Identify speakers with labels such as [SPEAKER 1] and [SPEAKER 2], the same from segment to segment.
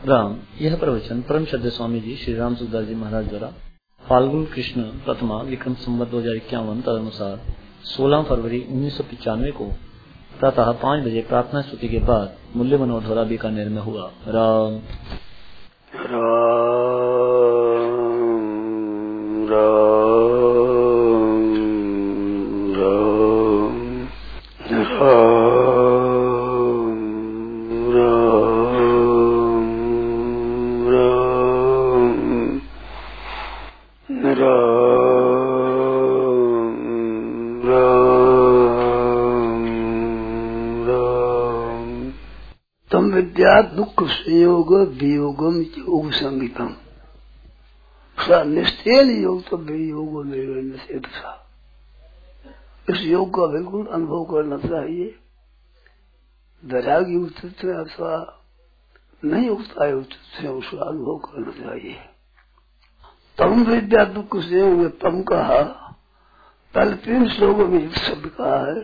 [SPEAKER 1] राम। यह प्रवचन परम श्रद्धेय स्वामी जी श्री राम सुखदास जी महाराज द्वारा फाल्गुन कृष्ण प्रथमा विक्रम संवत 2051 तदनुसार 16 फरवरी 1995 को प्रातः 5 बजे प्रार्थना स्तुति के बाद मूल्य मनोधरा बीकानेर में हुआ। राम
[SPEAKER 2] दुख संयोग वियोगम योग संगीतम सा निश्चय योग तो वियोग निषेध सा। इस योग का बिल्कुल अनुभव करना चाहिए। वैराग्य उचित है अथवा नहीं उठता है उचित से उसका अनुभव करना चाहिए। तम विद्या दुख संयोग तम कहा पहले 3 श्लोकों में एक शब्द कहा है,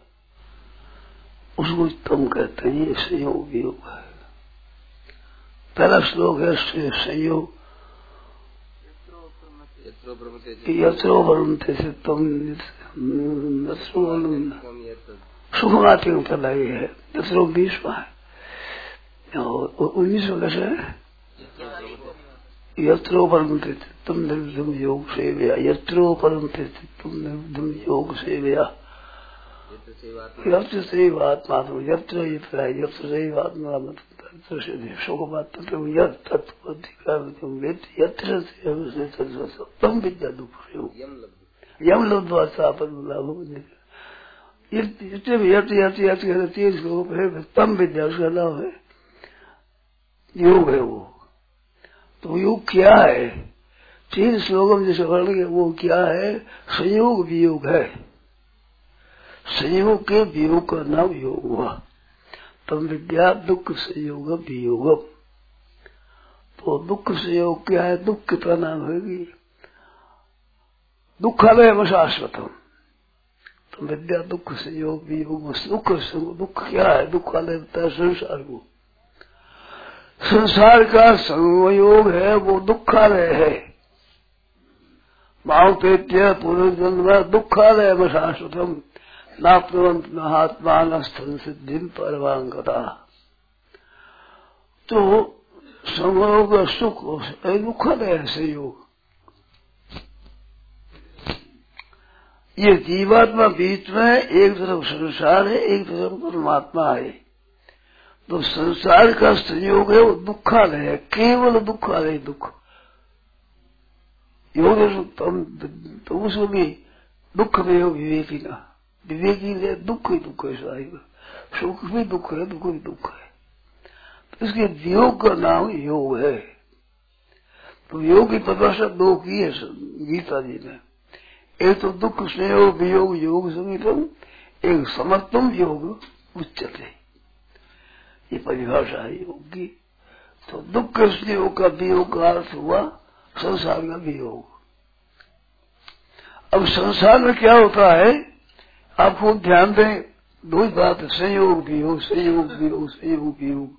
[SPEAKER 2] उसको तम कहते हैं। ये संयोग वियोग है। पहला श्लोक है संयोग यत्रो वरुणते से तम सुखमाती पहला ये है। यत्रो 20वां है और 19वां कैसे है? यत्रो वरुणते तुम निर्विधम योग सेवया यत्रो वरुणते तुम निर्विधम योग सेवया यत्र सैव आत्मा यत्र यत्र सैव आत्मा तम विद्या दुख यम लब्ध्वा तम विद्या उसका नाम है योग है। वो तो योग क्या है? 3 श्लोकों में जैसे वर्ण के वो क्या है? संयोग वियोग है। संयोग के वियोग का नाम योग हुआ। तम विद्या दुख संयोग वियोगम। तो दुख संयोग क्या है? दुख कितना नाम होगी? दुखालय शाश्वतम। तम विद्या दुख संयोग वियोग। दुख क्या है? दुखालय बताया संसार को। संसार का संयोग है वो दुखालय है। माउपेत्य पुनर्जन्म दुखालय शाश्वतम नाप्तवंत महात्मा स्थल सिद्धि परवांगता। तो संयोग सुख दुख है संयोग। ये जीवात्मा बीच में एक तरफ संसार है एक तरफ परमात्मा है। तो संसार का संयोग है वो दुखालय है, केवल दुखालय दुख योग। तो उसको भी दुख में हो विवेकी ना। विवेकी ने दुख ही दुख है साहिब। सुख भी दुख है दुख भी दुख है। तो इसके वियोग का नाम योग है। तो योग की परिभाषा 2 की है गीता जी ने। एक तो दुख संयोग वियोग योग संगीतम, एक समत्वम योग उच्चते। ये परिभाषा है योग की। तो दुख संयोग का वियोग का अर्थ हुआ संसार का वियोग। अब संसार में क्या होता है आप खूब ध्यान दें। 2 बात संयोग वियोग संयोग वियोग संयोग वियोग।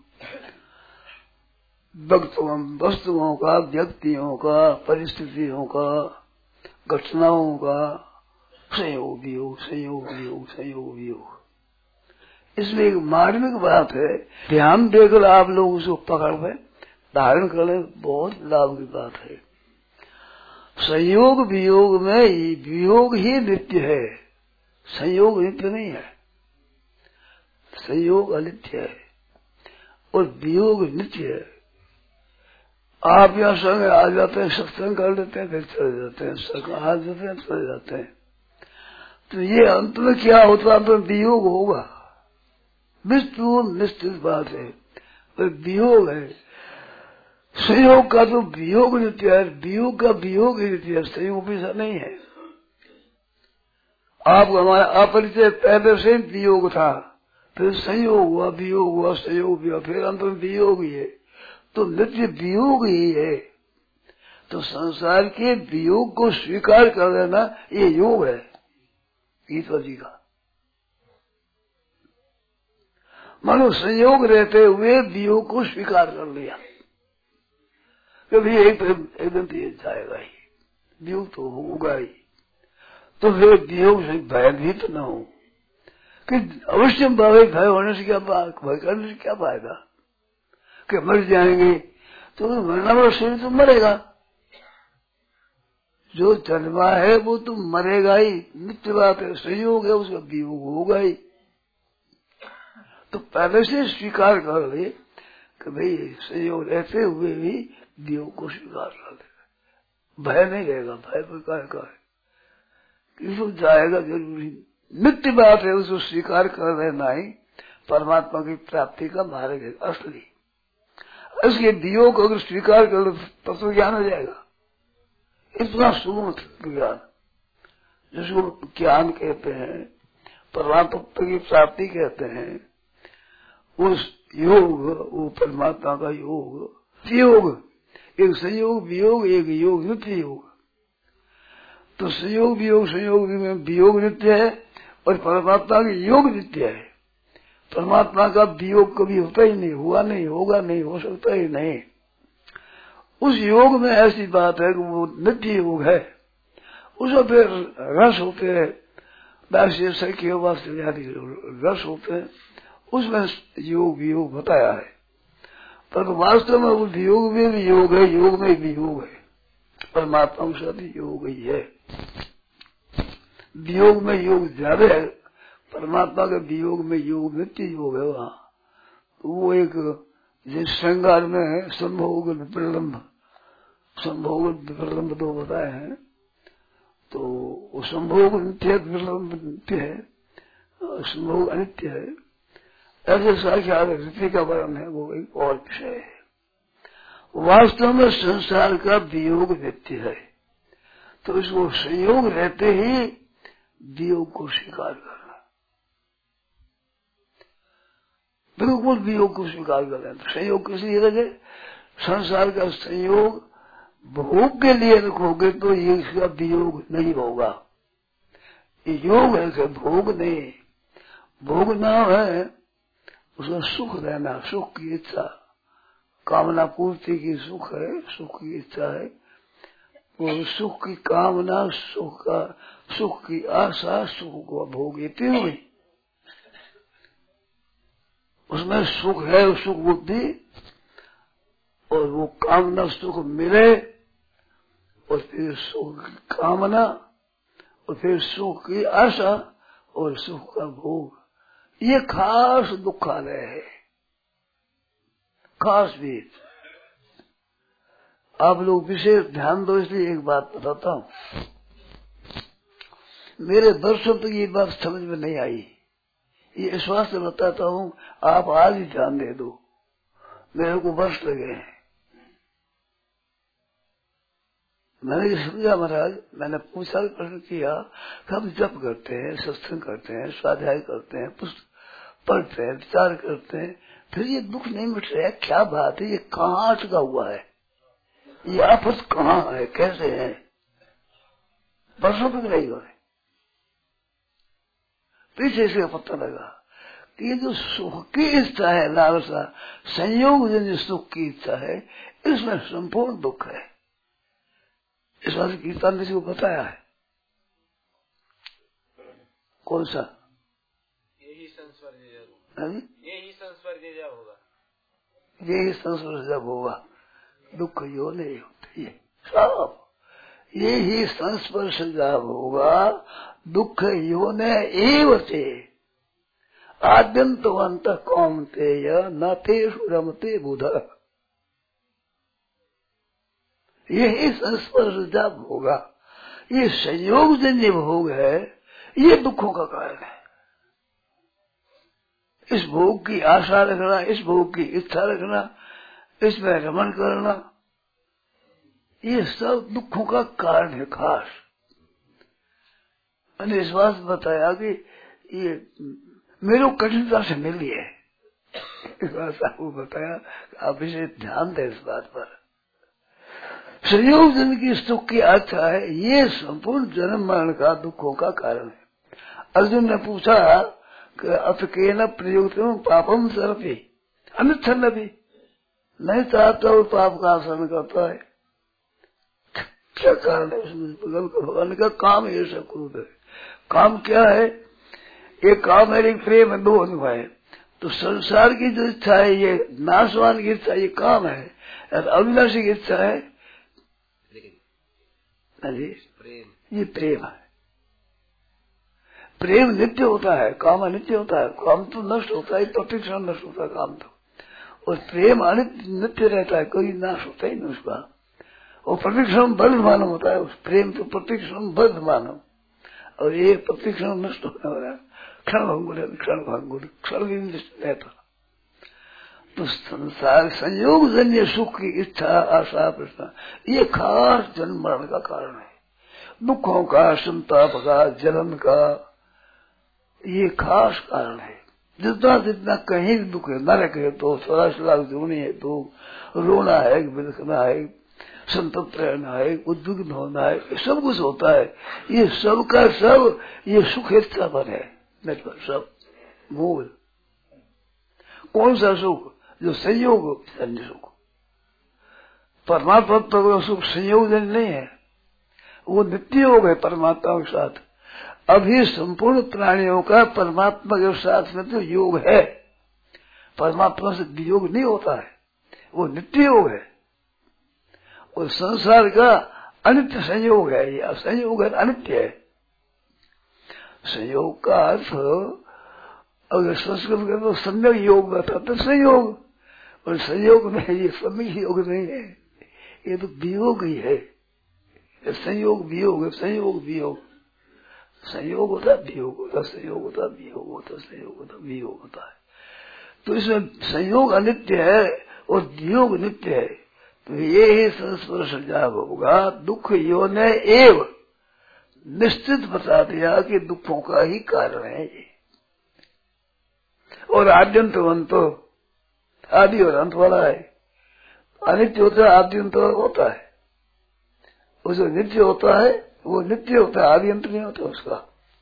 [SPEAKER 2] वस्तुओं का व्यक्तियों का परिस्थितियों का घटनाओं का संयोग वियोग संयोग वियोग संयोग वियोग। इसमें एक मार्मिक बात है। ध्यान देकर आप लोग उसको पकड़ में धारण कर ले, बहुत लाभ की बात है। संयोग वियोग में वियोग ही नित्य है, संयोग नित्य नहीं है। संयोग अनित्य है और वियोग नित्य है। आप यहाँ संग आ जाते हैं, सत्संग कर लेते हैं, फिर चले जाते हैं, संग आ जाते हैं, चले जाते हैं। तो ये अंत में क्या होता है? अंत में वियोग होगा। बिल्कुल निश्चित बात है, वियोग है। संयोग का तो वियोग नित्य है, वियोग का वियोग ही नित्य है, संयोग भी ऐसा नहीं है। आप हमारा अपरिचय पहले से वियोग था, फिर संयोग हुआ वियोग हुआ संयोग हुआ, फिर अंत में वियोग ही है। तो नित्य वियोग ही है। तो संसार के वियोग को स्वीकार कर लेना ये योग है ईश्वर जी का। मानो संयोग रहते हुए वियोग को स्वीकार कर लिया, कभी एकदम तो ये जाएगा ही, वियोग तो होगा ही। तो फिर वियोग से भयभीत न हो कि अवश्य भय होने से क्या भय करने से क्या फायदा कि मर जाएंगे, तो मरना वाला शरीर तो मरेगा, जो जन्मा है वो तो मरेगा ही, नित्य बात है, संयोग है, उसका वियोग होगा ही। तो पहले से स्वीकार कर ले कि भाई संयोग रहते हुए भी वियोग को स्वीकार कर ले, भय नहीं रहेगा, भय प्रकार का है किसको जाएगा जरूरी, नित्य बात है, उसको स्वीकार कर लेना ही परमात्मा की प्राप्ति का मार्ग है असली। इसके वियोग को अगर स्वीकार कर लो तत्व ज्ञान हो जाएगा, इतना सुगम ज्ञान जिसको ज्ञान कहते हैं, परमात्मा की प्राप्ति कहते हैं, उस योग, वो परमात्मा का योग, योग एक संयोग वियोग, एक योग नित्य योग। तो संयोग वियोग में वियोग नित्य है और परमात्मा का योग नित्य है। परमात्मा का वियोग कभी होता ही नहीं, हुआ नहीं, होगा नहीं, हो सकता ही नहीं। उस योग में ऐसी बात है कि वो नित्य योग है, उसमें फिर रस होते हैं, वैसे सख्य वास्तव रस होते हैं, उसमें योग वियोग बताया है। पर वास्तव में वो वियोग में भी योग है, योग में भी योग है, परमात्मा के साथ योग ही है। वियोग में योग ज्यादा है, परमात्मा के वियोग में योग नित्य योग है वहाँ। तो वो एक जिस श्रृंगार में है संभोग विप्रलम्ब, संभोग विप्रलम्ब दो बताए हैं, तो वो संभोग नित्य है, विप्रलम्ब नित्य है, संभोग अनित्य है। ऐसे साक्षात रीति का वर्णन है, वो एक और विषय है। वास्तव में संसार का वियोग नित्य है, तो इसको संयोग रहते ही वियोग को स्वीकार करना, बिल्कुल वियोग को स्वीकार करना। तो संयोग किस लिए रखे? संसार का संयोग भोग के लिए रखोगे तो ये इसका वियोग नहीं होगा। ये योग है कि भोग नहीं, भोग ना है उसका सुख रहना, सुख की इच्छा, कामना पूर्ति की सुख है, सुख की इच्छा है, वो सुख की कामना, सुख की आशा, सुख को भोग, ये तीनों ही उसमें सुख है, सुख बुद्धि, और वो कामना सुख मिले, और फिर सुख की कामना, और फिर सुख की आशा, और सुख का भोग, ये खास दुखालय है, खास भेद। आप लोग विशेष ध्यान दो, इसलिए एक बात बताता हूँ। मेरे दर्शन तक ये बात समझ में नहीं आई, ये विश्वास से बताता हूँ, आप आज ही ध्यान दे दो, मेरे को वर्ष लगे हैं। मैंने ये समझा महाराज, मैंने पूछा, प्रश्न किया, हम जप करते हैं, सत्संग करते हैं, स्वाध्याय करते हैं, पुस्तक पढ़ते हैं, विचार करते हैं, फिर ये दुख नहीं मिट रहा है, क्या बात है, ये कहाँ अटका हुआ है, ये आफत कहाँ है, कैसे है? वर्षों तक नहीं हुआ है। पीछे से पता लगा कि ये जो सुख की इच्छा है, लालसा, संयोग जन्य सुख की इच्छा है, इसमें संपूर्ण दुख है। इस बात गीता ने इसको बताया है। कौन सा?
[SPEAKER 3] यही संस्पर्श जब होगा,
[SPEAKER 2] यही संस्पर्श जब होगा दुख यो नहीं होते, ये सब यही संस्पर्श जब होगा दुख यो ने एवते आद्यंतवंत कौमतेय न तेषु रमते बुध। यही संस्पर्श जब होगा, ये संयोग जन्य भोग है, ये दुखों का कारण है। इस भोग की आशा रखना, इस भोग की इच्छा रखना, इसमें रमण करना, ये सब दुखों का कारण है खास। मैंने इस बात बताया कि ये मेरे को कठिनता से मिली है, इस बात आपको बताया, आप इसे ध्यान दें इस बात पर। संयोग जन की सुख की आशा है, ये संपूर्ण जन्म मरण का दुखों का कारण है। अर्जुन ने पूछा कि अथ केन प्रयुक्त पापम सरपी अन्यथा भी नहीं चाहता और पाप का आचरण करता है, क्या कारण है उसमें? भगवान का काम है ऐसा क्रोध है। काम क्या है? एक काम है, एक प्रेम है, दो अनुभव है। तो संसार की जो इच्छा है ये नाशवान की इच्छा, ये काम है, और अविनाशी की इच्छा है ये प्रेम है। प्रेम नित्य होता है, काम अनित्य होता है। काम तो नष्ट होता है, प्रतिक्षण नष्ट होता है काम तो, और प्रेम नित्य रहता है, कोई नाश होता ही नहीं उसका। और प्रतिक्षण वर्धमान होता है, उस प्रेम तो प्रतिक्षण वर्धमान, और ये प्रतिक्षण नष्ट होने वाला है। क्षण भंगुर क्षण भंगुर, क्षण भी निश्चित रहता। तो संसार संयोग जन्य सुख की इच्छा, आशा, प्रश्न, ये खास जन्म मरण का कारण है। दुखों का, संताप का, जलन का, ये खास कारण है। जितना जितना कहीं भी दुख है, नरक है तो, 84 लाख जोनी है तो, रोना है, बिलखना है, संतप्त रहना है, उद्विग्न होना है, सब कुछ होता है। ये सब का सब ये सुख इच्छा पर है, सब मूल। कौन सा सुख? जो संयोग जन्य सुख। परमात्मा का सुख संयोग जन्य नहीं है, वो नित्य योग है परमात्मा के साथ। अभी संपूर्ण प्राणियों का परमात्मा के साथ में तो योग है, परमात्मा से वियोग नहीं होता है, वो नित्य योग है। और संसार का अनित्य संयोग है, या संयोग है अनित्य है। संयोग का अर्थ अगर संस्कृत में तो सम्यक योग था तो संयोग, और संयोग में ये सम्यक योग नहीं है, ये तो वियोग ही है। संयोग वियोग है, संयोग वियोग, संयोग होता है वियोग होता, संयोग होता है वियोग होता, संयोग होता वियोग होता है। तो इसमें संयोग अनित्य है और वियोग नित्य है। तो ये ही संस्पर्श जाग होगा। दुख योनि एव निश्चित बता दिया कि दुखों का ही कारण है ये। और आद्यंतवंत आदि और अंत वाला है। अनित्य होता है, आद्यंत होता है। जो नित्य होता है वो नित्य होता है, आदि अंत नहीं होता उसका।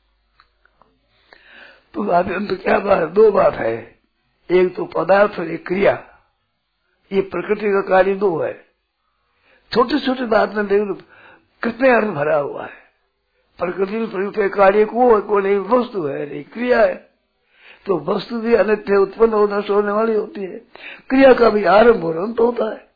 [SPEAKER 2] तो आदि अंत क्या बात है? दो बात है, एक तो पदार्थ और एक क्रिया। ये प्रकृति का कार्य दो है। छोटी छोटी बात में देखो कितने अर्थ भरा हुआ है। प्रकृति में प्रकृति कार्य को नहीं वस्तु है, नहीं क्रिया है। तो वस्तु भी अनित्य, उत्पन्न और नष्ट होने वाली होती है। क्रिया का भी आरंभ और अंत होता है।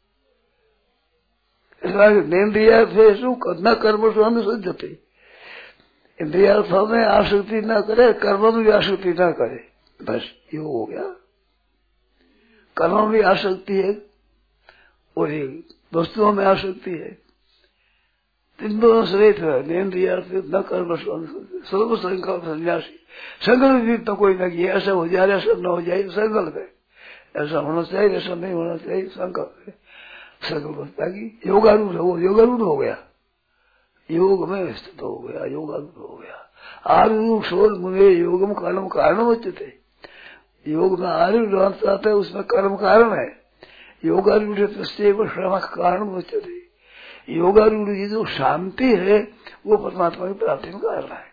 [SPEAKER 2] इंद्रिया से सुख न कर्म स्वामी सज्जते। इंद्रिया में आसक्ति न करे, कर्म में भी आसक्ति न करे, बस ये हो गया। कर्म में भी आसक्ति है और ये वस्तुओं में आसक्ति है। इन दोनों सहित है। इंद्रिया न कर्म स्वामी सर्व संकल्प सन्यासी। संकल्प भी तो कोई न किया, ऐसा हो जाए ऐसा न हो जाए, संकल्प है। ऐसा होना चाहिए, ऐसा नहीं होना चाहिए, संकल्प है। संकल्पता की योगारूढ़ हो, योगारूढ़ हो गया, योग में स्थित हो गया, योगारूढ़ हो गया। आरूढ़ शोर मुने योगम कर्म कारण उच्चते। योग में आरूढ़ आता है, उसमें कर्म कारण है। योगारूढ़ श्रम कारण उच्चते। योगारूढ़ की जो शांति है वो परमात्मा की प्राप्ति में कारण है।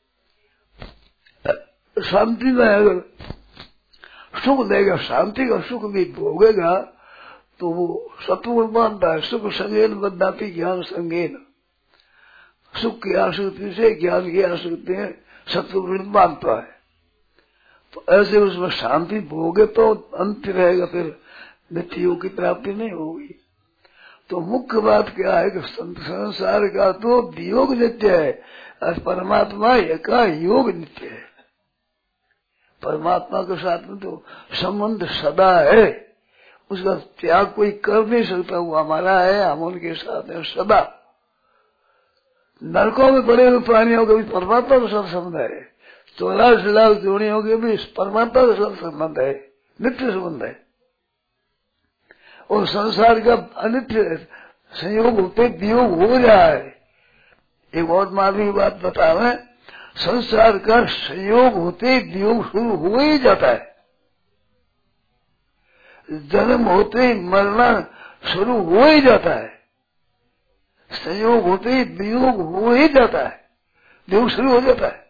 [SPEAKER 2] शांति में अगर सुख देगा, शांति का सुख भी भोगेगा तो वो सत्वगुण मानता है। सुख संगेन बदनाती ज्ञान संगेन। सुख की आसक्ति से ज्ञान की आसक्ति है, सत्वगुण मानता है। तो ऐसे उसमें शांति भोगे तो अंत रहेगा, फिर नित्य योग की प्राप्ति नहीं होगी। तो मुख्य बात क्या है कि संसार का तो वियोग नित्य है और परमात्मा का योग नित्य है। परमात्मा के साथ में तो संबंध सदा है, उसका त्याग कोई कर नहीं सकता। वो हमारा है, हम उनके साथ हैं सदा। नरकों में पड़े हुए प्राणियों का भी परमात्मा के साथ संबंध है। 84 लाख जोड़ियों के भी परमात्मा के साथ संबंध है, नित्य संबंध है। और संसार का अनित्य संयोग होते वियोग हो रहा है। एक और मालूम बात बतावे, संसार का संयोग होते वियोग शुरू हो ही जाता है। जन्म होते ही मरना शुरू हो ही जाता है। संयोग होते ही वियोग हो ही जाता है, वियोग शुरू हो जाता है।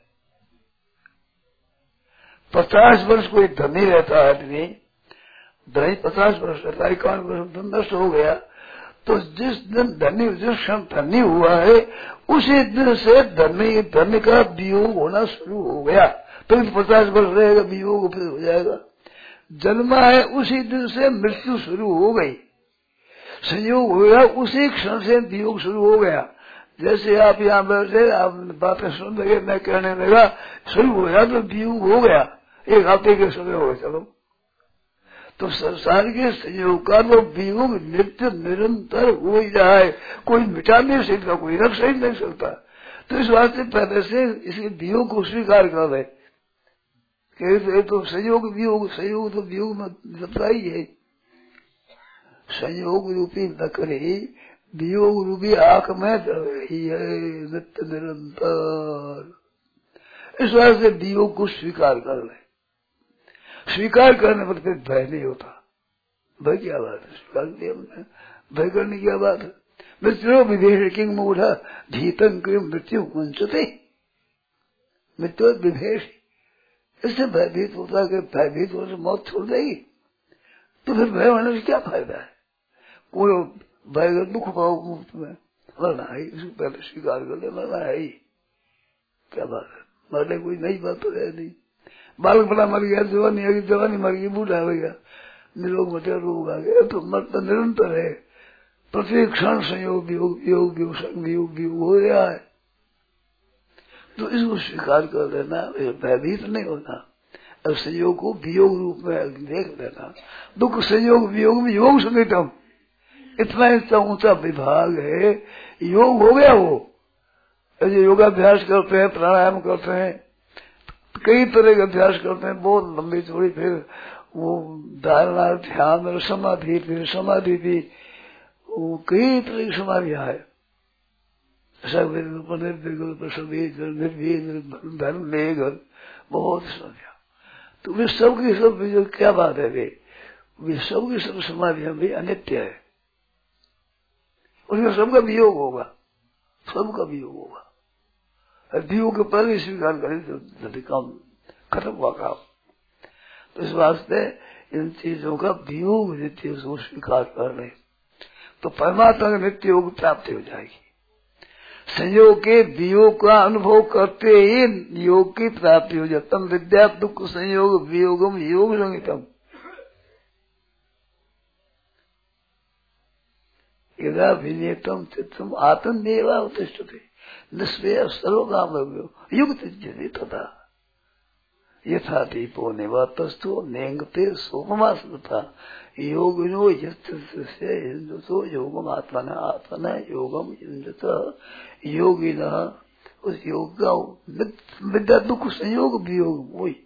[SPEAKER 2] 50 वर्ष कोई धनी रहता है आदमी, धनी 50 वर्ष रहता है, 51 वर्ष नष्ट हो गया तो जिस दिन धनी जिस क्षण धनी हुआ है उसी दिन से धनी का वियोग होना शुरू हो गया। तो 50 वर्ष रहेगा, वियोग फिर हो जाएगा। जन्मा है उसी दिन से मृत्यु शुरू हो गई, संयोग हो गया उसी क्षण से वियोग शुरू हो गया। जैसे आप यहाँ बैठे, आप बातें सुन लगे, मैं कहने लगा, शुरू हो गया तो वियोग हो गया, 1 हफ्ते के समय हो गए। चलो, तो संसार के संयोग का वो वियोग नित्य निरंतर हो ही रहा है, कोई मिटा नहीं सकता, कोई रख सही नहीं सकता। तो इस वास्ते पहले से इसी वियोग को स्वीकार कर रहे, तो संयोग वियोग, संयोग तो वियोग में लगता ही है। संयोग रूपी लकड़ी वियोग रूपी आंख में चल रही है नित्य निरंतर। इस वास्ते वियोग को स्वीकार कर ले। स्वीकार करने पर फिर भय नहीं होता। भय क्या बात है, स्वीकार किया हमने, भय करने की क्या बात है। मृत्यु विभेष किंग मूढ़ धीतन मृत्यु मुंचते, मृत्यु विभेष, इससे भयभीत होता है कि भयभीत होने से मौत छोड़ देगी। तो फिर भय होने से क्या फायदा है। कोई भय दुख पाओ मुफ्त में, मरना है, इसको पहले स्वीकार कर ले, मरना है ही, क्या बात है, मरने कोई नई बात तो है नहीं। बालक बड़ा मर गया, जवानी आ गई, जवानी मर गई, बूढ़ा हो गया, निरोग मटे रोग आ गया, तो मरता निरंतर है। प्रत्येक क्षण संयोग वियोग वियोग वियोग वियोग हो गया है। तो इसको स्वीकार कर लेना, भयभीत नहीं होना, और संयोग को वियोग रूप में देख लेना। दुख संयोग वियोग में योग संगीतम, इतना ऊंचा विभाग है। योग हो गया वो, ऐसे योगाभ्यास करते हैं, प्राणायाम करते हैं, कई तरह के अभ्यास करते हैं, बहुत लंबी चौड़ी, फिर वो धारणा, ध्यान, समाधि, फिर समाधि भी, वो कई तरह की समाधियां है। धर्म में बहुत समाधियां, तो वे सब की सब जो क्या बात है, वे सब की सब समाधियां भी अनित्य है। उसमें सबका वियोग होगा, सबका वियोग होगा। वियोग के पहले स्वीकार करें तो जल्दी काम खत्म हुआ काम। तो इस वास्ते इन चीजों का वियोग नित्य उसको स्वीकार कर ले, तो परमात्मा का नित्य योग प्राप्ति हो जाएगी। संयोग के वियोग का अनुभव करते ही योग की प्राप्ति हो जाती। तम विद्या दुख संयोग वियोगम योग संगीतम, यदा विनेतम चित्तम आत्मदेवा उत्तिष्ठते निष्क्रिय सर्वकाम युक्त तथा यथा दीपो निवातस्थो नेंगते सोममासता योगिनो यस्तो योगम आत्मन आत्मन योगम योगिन। उस योग का विद्या दुख संयोग वियोग वही,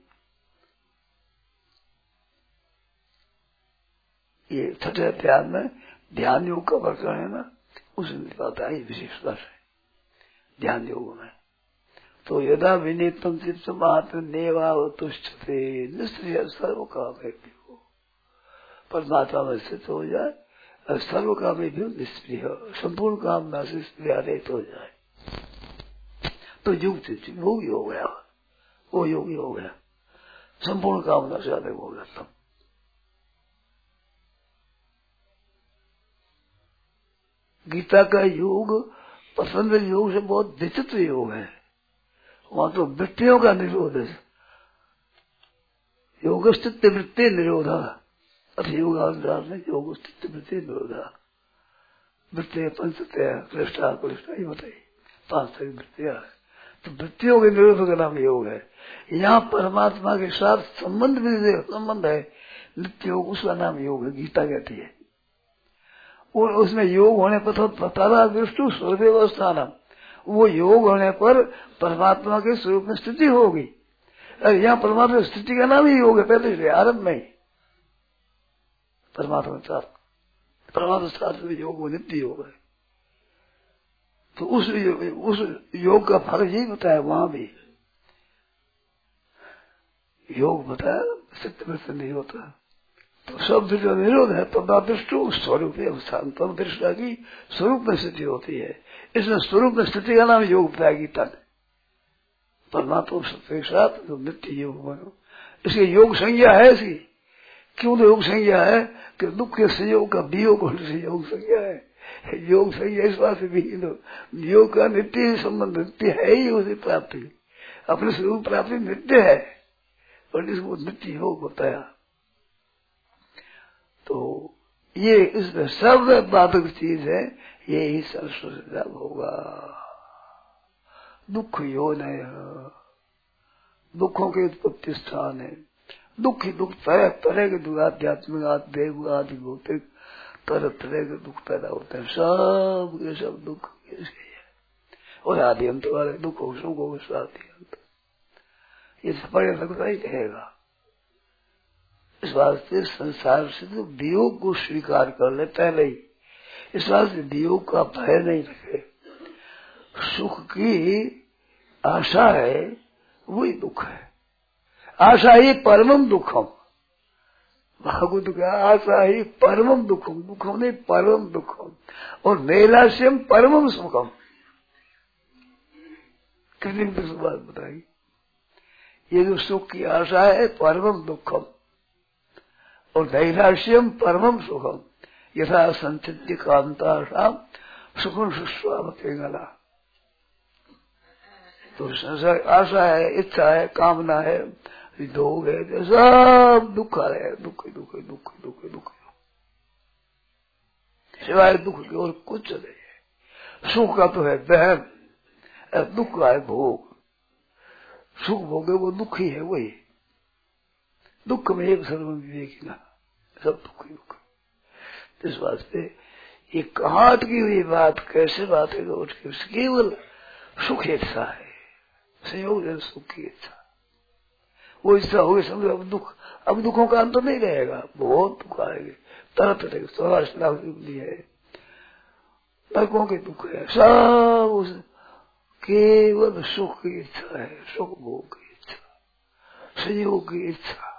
[SPEAKER 2] ये छठे अध्याय में ध्यान योग का वर्णन है ना, उसमें बताया विशेषता से ध्यान योग में। तो यदा विनीतम चित्तम आत्मनेवावतुष्ठते निष्क्रिय सर्व काम है, परमात्मा में स्थित हो जाए और सर्व काम में भी निष्क्रिय, संपूर्ण काम में से रहित हो जाए, तो युक्त वो ही हो गया, वो योगी हो गया, संपूर्ण कामना से अलग हो गया। तब गीता का योग पसंद योग से बहुत विचित्र योग है। वहां तो वृत्तियों का निरोध है, योग स्थित वृत्ति निरोधा, अथ योगाभ्यास में योग स्थित वृत्ति निरोधा। वृत्ति पंचतया कृष्णा कृष्णा ही बताई, 5 तरह की वृत्तियां है, तो वृत्तियों के निरोध का नाम योग है। यहाँ परमात्मा के साथ संबंध है नित्य योग, उसका नाम योग है, गीता कहती है। और उसमें योग होने पर तो पतारा दृष्टु स्वर्देवस्थान, वो योग होने पर परमात्मा के स्वरूप में स्थिति होगी। अरे यहाँ परमात्मा स्थिति का नाम ही योग है, पहले से आरंभ में ही परमात्मा शास्त्र में योग वो नित्य योग है। तो उस योग का फल यही बताया, वहां भी योग बताया, सत्य में नहीं होता। तो शब्द जो निरोध है तदादृष्टु स्वरूप अवस्थान, तब दृष्टा की स्वरूप में स्थिति होती है। इसमें स्वरूप में स्थिति का नाम योग बताया गीता ने। परमात्मा सत्य के साथ जो नित्य योग बनो, इसकी योग संज्ञा है इसकी क्यों योग संज्ञा है कि दुख के संयोग का वियोग होने से योग संज्ञा है। योग संज्ञा इस बात से भी योग का नित्य संबंध नित्य है ही उसे प्राप्ति, अपने स्वरूप प्राप्ति नित्य है और इसको नित्य योग बताया। तो ये इसमें सब बाधक चीज है, यही सरस्वती होगा। दुख योग है, दुखों के उत्पत्ति स्थान है। दुख ही दुख, तरह तरह के दुख, आध्यात्मिक आध्यात्मिक आदि भौतिक तरह तरह के दुख पैदा होते हैं। सब के सब दुख कैसे है, और आदि अंत वाले दुख हो, सुख हो, आदि अंत, ये बड़े लगता ही रहेगा। इस वास्ते संसार से तो वियोग को स्वीकार कर ले पहले ही, इस वास्ते वियोग का भय नहीं रखे। सुख की आशा है वही दुख है, आशा ही परमम दुखम। भागवत का आशा ही परमम दुखम, दुखम नहीं परमम दुखम, और नैराश्यम परमम सुखम। कितनी बात बताई, ये जो सुख की आशा है परमम दुखम और नैराश्यम परमम सुखम। यथा संचित्य कांता सुखम सुस्वामते गला। तो संसार आशा है, इच्छा है, कामना है, भोग है, सब दुख आ रहे हैं, दुख दुख दुख दुख दुख, सिवाय दुख की और कुछ नहीं है। सुख का तो है बहन, दुख का है भोग। सुख भोगे वो दुख ही है, वही दुख में एक सर्व विवेकी ना, सब दुख ही दुख। इस वास्ते ये कहाँ अटकी हुई बात, कैसे बात है उठ के, केवल सुख इच्छा है, संयोग है सुख की इच्छा। वो इच्छा होगी समझो, अब दुख, अब दुखों का अंत नहीं रहेगा, बहुत दुख आएंगे, तरह तरह के 84 लाख है, नरकों के दुख है, सब उस केवल सुख की इच्छा है, सुख भोग की इच्छा, संयोग की इच्छा,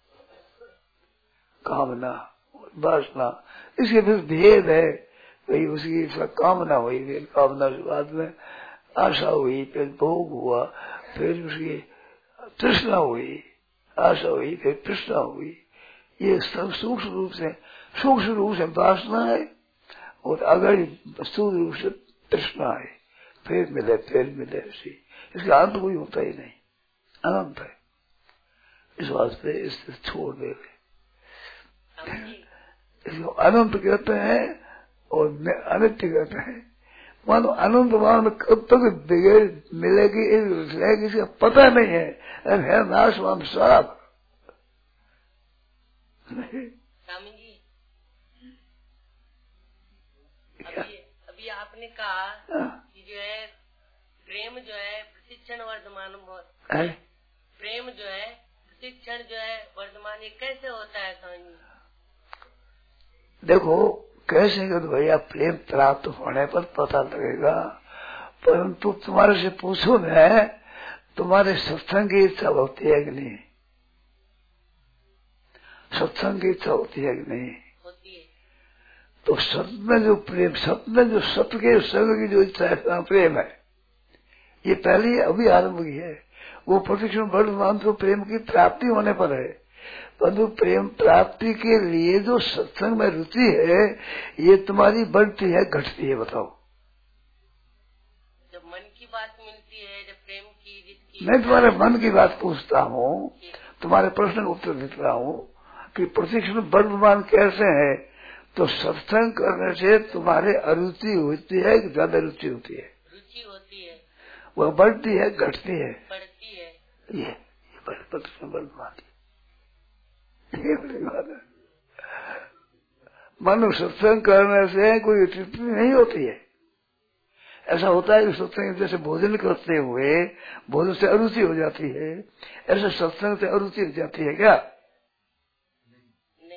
[SPEAKER 2] कामना वासना। इसके फिर भेद है, भाई उसकी इच्छा कामना हुई, फिर कामना के बाद में आशा हुई, फिर भोग हुआ, फिर उसकी तृष्णा हुई, आशा हुई, फिर तृष्णा हुई। ये सब सूक्ष्म रूप से वासना है, और अगर स्थूल रूप से तृष्णा है, फिर मिले ऐसी। इसका अंत कोई होता ही नहीं, अनंत है। इस वास्ते इससे छोड़ दे, इसको अनंत कहते हैं और अनित्य कहते हैं। मानो अनंत मान कब तक बगैर मिलेगी इसका पता नहीं है नाशवान साहब।
[SPEAKER 4] स्वामी जी, अभी आपने कहा कि जो है प्रेम जो है प्रशिक्षण वर्तमान, प्रेम जो है प्रशिक्षण जो है वर्तमान, ये कैसे होता है स्वामी जी?
[SPEAKER 2] देखो कैसे तो भैया प्रेम प्राप्त होने पर पता लगेगा, परंतु तुम्हारे से पूछो मैं, तुम्हारे सत्संग की इच्छा होती है कि नहीं? सत्संग की इच्छा होती है कि नहीं?
[SPEAKER 4] होती है।
[SPEAKER 2] तो सत्य में जो प्रेम, सत्य में जो सत्य के संग की जो इच्छा है, प्रेम है, ये पहले अभी आरंभ की है। वो प्रशिक्षण वर्तमान तो प्रेम की प्राप्ति होने पर है, परंतु प्रेम प्राप्ति के लिए जो सत्संग में रुचि है, ये तुम्हारी बढ़ती है घटती है? बताओ।
[SPEAKER 4] जब मन की बात मिलती है, जब प्रेम की जिसकी,
[SPEAKER 2] मैं तुम्हारे मन की बात पूछता हूँ, तुम्हारे प्रश्न का उत्तर देता रहा हूँ कि प्रशिक्षण वर्तमान कैसे है। तो सत्संग करने से तुम्हारे अरुचि होती है कि ज्यादा रुचि होती है?
[SPEAKER 4] रुचि होती है।
[SPEAKER 2] वह बढ़ती है घटती है?
[SPEAKER 4] बढ़ती है।
[SPEAKER 2] ये प्रशिक्षण वर्तमान ये बड़ी बात है। मानो सत्संग करने से कोई तृप्ति नहीं होती है। ऐसा होता है कि सत्संग जैसे भोजन करते हुए भोजन से अरुचि हो जाती है, ऐसे सत्संग से अरुचि हो जाती है क्या?
[SPEAKER 4] नहीं।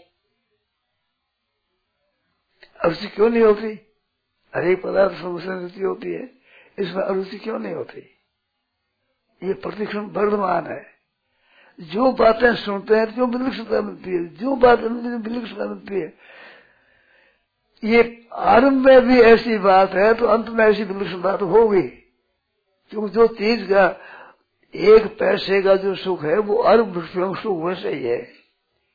[SPEAKER 2] अरुचि क्यों नहीं होती? हर एक पदार्थ से रुचि होती है, इसमें अरुचि क्यों नहीं होती? ये प्रशिक्षण वर्तमान है। जो बातें सुनते हैं जो विलक्षणता मिलती है, जो बातें विलक्षणता मिलती है, ये आरंभ में भी ऐसी बात है तो अंत में ऐसी विलक्षणता तो होगी। क्योंकि जो चीज का 1 पैसे का जो सुख है वो अरब सुख वैसे ही है,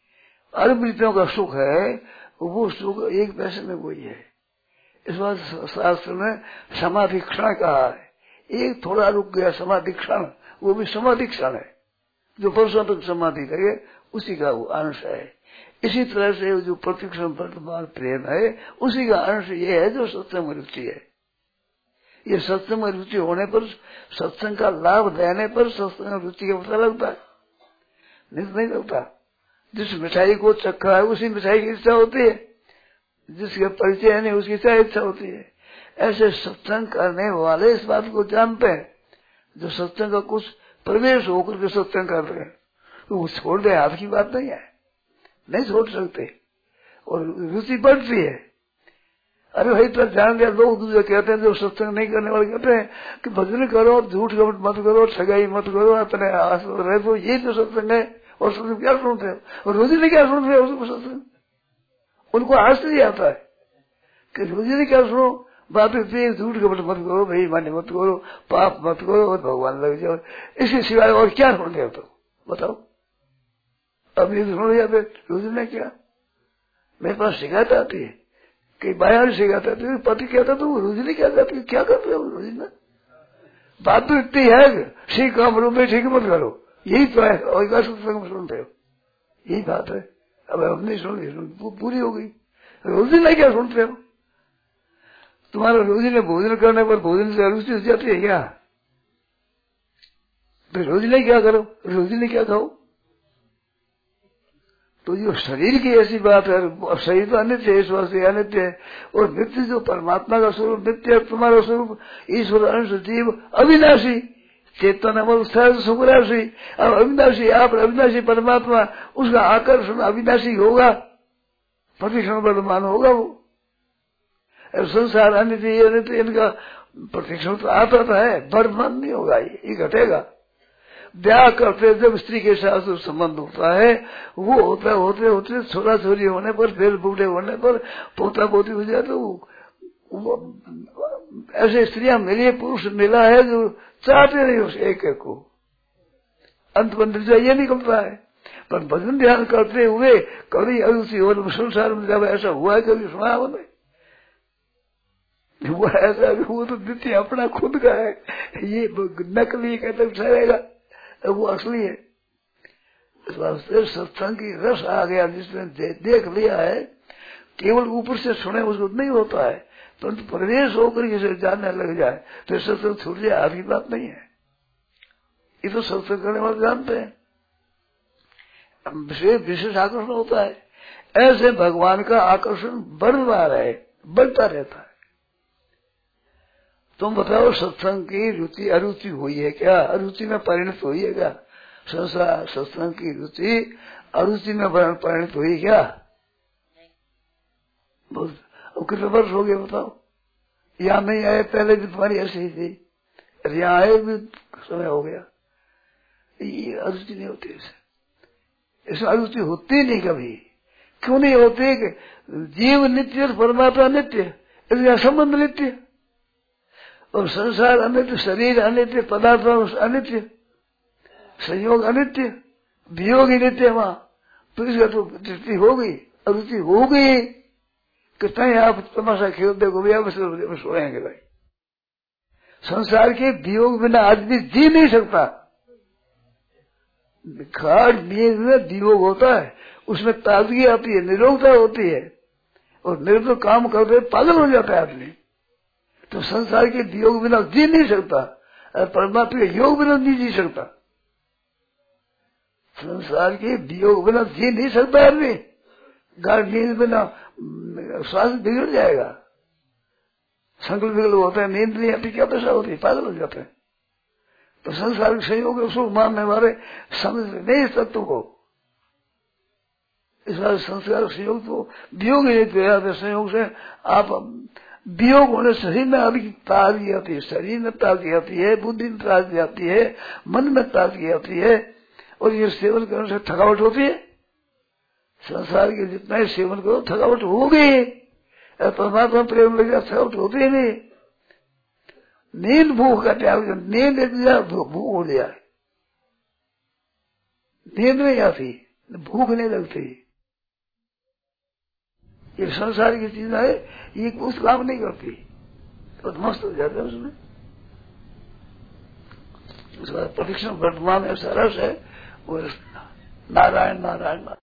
[SPEAKER 2] अरब रीतियों का सुख है, वो सुख एक पैसे में वही है। इस बात शास्त्र में समाधि क्षण कहा है। एक थोड़ा रुक गया समाधि क्षण, वो भी समाधि क्षण है। जो वर्षों तक समाधि लगे उसी का वो अंश है। इसी तरह से जो प्रतिक्षण वर्तमान प्रेम है उसी का अंश ये है जो सत्संग में रुचि है। ये सत्संग में रुचि होने पर, सत्संग का लाभ देने पर सत्संग में रुचि का पता लगता है, नहीं लगता। जिस मिठाई को चखा है उसी मिठाई की इच्छा होती है, जिसके परिचय नहीं उसकी क्या इच्छा होती है। ऐसे सत्संग करने वाले इस बात को जानते हैं। जो सत्संग का कुछ प्रवेश होकर के सत्संग कर रहे हैं तो वो छोड़ दे, हाथ की बात नहीं है, नहीं छोड़ सकते। और रुचि बढ़ती है। अरे भाई तो जान लिया, लोग दूसरे कहते हैं जो सत्संग नहीं करने वाले कहते हैं कि भजन करो, झूठ कपट मत करो, ठगाई मत करो, अपने आस रहे तो ये जो सत्संग है। और सत्संग क्या सुनते हो, और रोजी ने क्या सुन रहे हो उसको सत्संग। उनको आश्चर्य आता है कि रोजी ने क्या सुनो, बात इतनी झूठ कपट मत करो, भाई मान्य मत करो, पाप मत करो और भगवान लग जाओ, इसके सिवाय और क्या सुन रहे हो तो बताओ। अब ये सुन जाते रोजी ने क्या, मेरे पास शिकायत आती है, कई बाहर शिकायत आती है, पति कहता तो रोजी ने क्या कहती है, क्या करते हो रोजी ने। बात तो इतनी है ठीक काम करो, मैं ठीक मत करो, यही तो है। और क्या सत्संग सुनते हो, यही बात है। अब हम नहीं सुन ली, पूरी हो गई। रोजी ने क्या सुनते हो, तुम्हारा रोजी ने भोजन करने पर भोजन से रुचि हो जाती है क्या, तो रोजी ने क्या करो, रोजी ने क्या खाओ। तो जो शरीर की ऐसी बात है, शरीर तो अनित्य है, ईश्वर से अनित्य है। और नित्य जो परमात्मा का स्वरूप नित्य है, तुम्हारा स्वरूप ईश्वर अंश जीव अविनाशी चेतन अमल सहज सुखराशि। अब अविनाशी आप अविनाशी परमात्मा, उसका आकर्षण अविनाशी होगा, प्रतिक्षण वर्तमान होगा वो। संसार अनित्य अनित्य, इनका प्रतिक्षण तो आता तो है, वर्तमान नहीं होगा, ये घटेगा। ब्याह करते जब स्त्री के साथ संबंध होता है, वो होता होते होते छोरा छोरी होने पर, फिर बूढ़े होने पर पोता पोती हो जाए, तो ऐसे स्त्रियां मिली, पुरुष मिला है जो चाहते नहीं उस एक को, अंत बंधन से ये निकलता है। पर भजन ध्यान करते हुए कभी अरुचि हो, संसार में जब ऐसा हुआ है कभी सुना उन्हें, वो ऐसा वो तो द्वितीय अपना खुद का है, ये नकली कहते ठहरेगा, वो असली है। इस वास्ते सत्संग की रस आ गया, जिसने देख लिया है, केवल ऊपर से सुने उसको नहीं होता है, परंतु प्रवेश होकर किसे जानने लग जाए तो सत्संग छूट जाए, आपकी बात नहीं है। ये तो सत्संग करने वाले जानते हैं, विशेष आकर्षण होता है। ऐसे भगवान का आकर्षण बढ़ता रहे, बढ़ता रहता है। तुम बताओ सत्संग की रुचि अरुचि हुई है क्या, अरुचि में परिणत हुई है क्या। संसार सत्संग की रुचि अरुचि में परिणत हुई क्या। अब कितने वर्ष हो गए बताओ, यहाँ नहीं आए पहले भी तुम्हारी ऐसी ही थी, यहाँ आए भी समय हो गया। ये अरुचि नहीं होती, इसमें अरुचि होती नहीं कभी। क्यों नहीं होती कि जीव नित्य और परमात्मा नित्य, इसका संबंध नित्य, और संसार अनित्य, शरीर अनित्य, पदार्थ अनित्य, संयोग अनित्य, वियोग ही नित्य वहां। तो इसका तो दृष्टि हो गई, अरुचि हो गई। कितना ही आप तमाशा खेल देखो भैया, सोएंगे भाई। संसार के वियोग बिना आदमी जी नहीं सकता। खाड़ नींद में वियोग होता है, उसमें ताजगी आती है, निरोगता होती है, और निरंतर काम करते पागल हो जाता है आदमी। तो संसार के वियोग बिना जी नहीं सकता, परमात्मा के योग बिना नहीं जी सकता। संसार के वियोग बिना जी नहीं सकता आदमी। गाढ़ नींद बिना स्वास्थ्य बिगड़ जाएगा, संकल्प बिगड़ होता है, नींद नहीं आती, क्या दशा होती है, पागल हो जाते हैं। तो संसार के संयोग सुख मानने वाले समझ नहीं इस तत्व को। इस बार संसार संयोग तो वियोग ही नहीं, संयोग से आप वियोग होने शरीर में अभी ताजगी आती है, शरीर में ताजगी आती है, बुद्धि में ताजगी आती है, मन में ताजगी आती है, और ये सेवन करने से थकावट होती है। संसार के जितना ही सेवन करो थकावट होगी, परमात्मा प्रेम लग जाए थकावट होती ही नहीं। नींद भूख का त्याग, नींद भूख उड़ जाए, नींद नहीं आती, भूख नहीं लगती, ये संसार की चीज है, ये कुछ काम नहीं करती, तो मस्त हो जाते हैं उसमें। उसका परीक्षण वर्तमान ऐसा रस है, वो नारायण नारायण नारायण।